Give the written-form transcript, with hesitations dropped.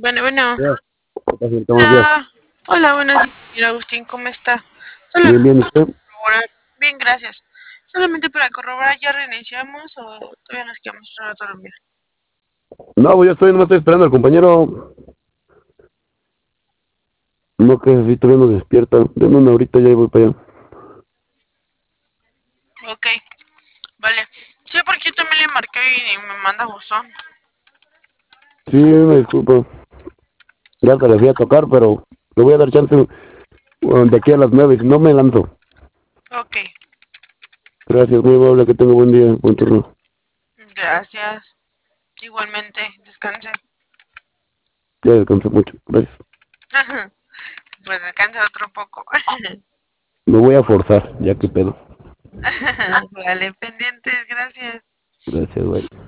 Bueno, bueno. Ya, ¿qué pasa? Buenos días. Hola. Hola, buenos días, señor Agustín, ¿cómo está? Bien, Solamente bien, ¿y para usted? corroborar. Bien, gracias. Solamente para corroborar, ¿ya reiniciamos o todavía nos quedamos un rato a dormir? No, pues yo estoy, no me estoy esperando al compañero. No, que sí, todavía no despierta. Denme una horita ya y voy para allá. Ok, vale. Sí, porque yo también le marqué y me manda buzón. Sí, me disculpo. Ya te le fui a tocar, pero le voy a dar chance de aquí a las 9. Si no, me lanzo. Ok, Gracias, muy amable, que tenga buen día. Buen turno. gracias. Igualmente, descanse. Ya descansé mucho. Gracias. Pues descanse otro poco. Me voy a forzar, ya que pedo. Vale, pendientes, gracias. Gracias, bye.